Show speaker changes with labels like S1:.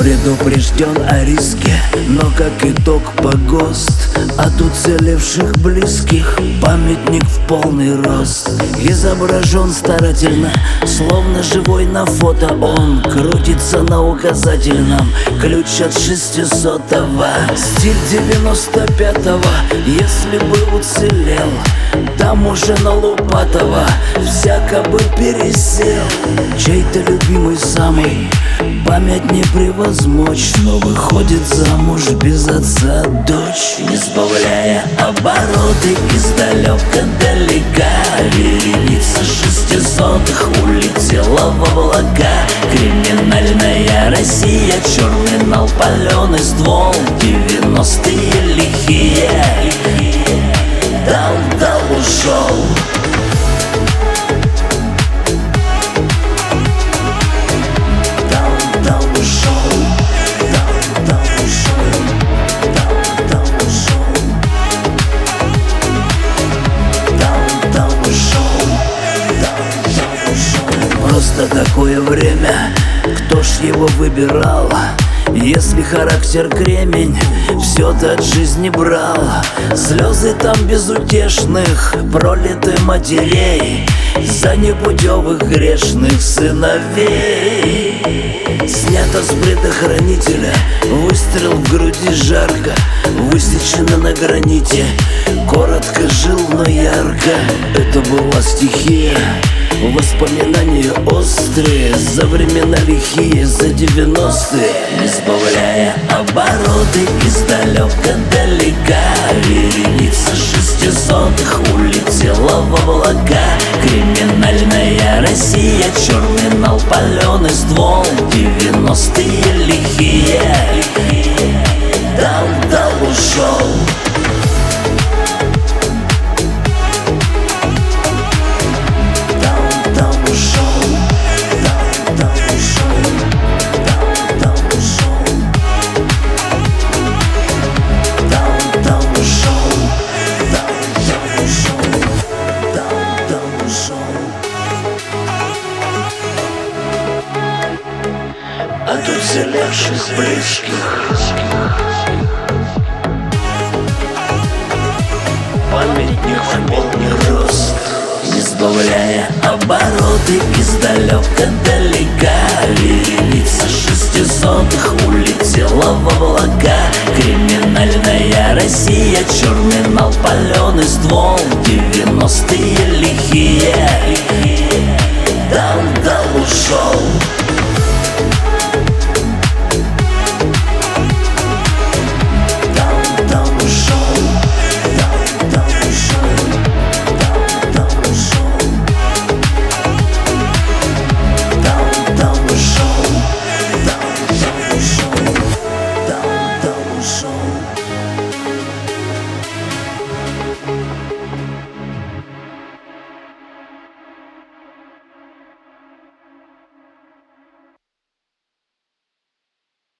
S1: Предупрежден о риске, но как итог погост от уцелевших близких. Памятник в полный рост изображен старательно, словно живой на фото. Он крутится на указательном, ключ от 600-го. Стиль 95-го, если бы уцелел, там уже на Лупатова всяко бы пересел. Чей-то любимый самый память не превозмочь, но выходит замуж без отца дочь. Не сбавляя обороты, издалека далека вереница 600-х улетела в облака. Криминальная Россия, черный нал, паленый ствол, 90-е лихие. Дал, ушел. Просто такое время, кто ж его выбирал? Если характер кремень, все-то от жизни брал. Слезы там безутешных, пролиты матерей за непутевых грешных сыновей. Снято с предохранителя, выстрел в груди жарко, высечено на граните. Коротко жил, но ярко. Это была стихия, воспоминания острые, за времена лихие, за 90-е. Не сбавляя обороты, издалека далека вереница 600-х улетела в облака. Криминальная Россия, черный нал, паленый ствол, 90-е лихие. Дал, ушел. От уцелевших близких памятник в полный рост. Не сбавляя обороты, издалека далека вереница 600-х улетела в облака. Криминальная Россия, черный нал, паленый ствол, 90-е лихие.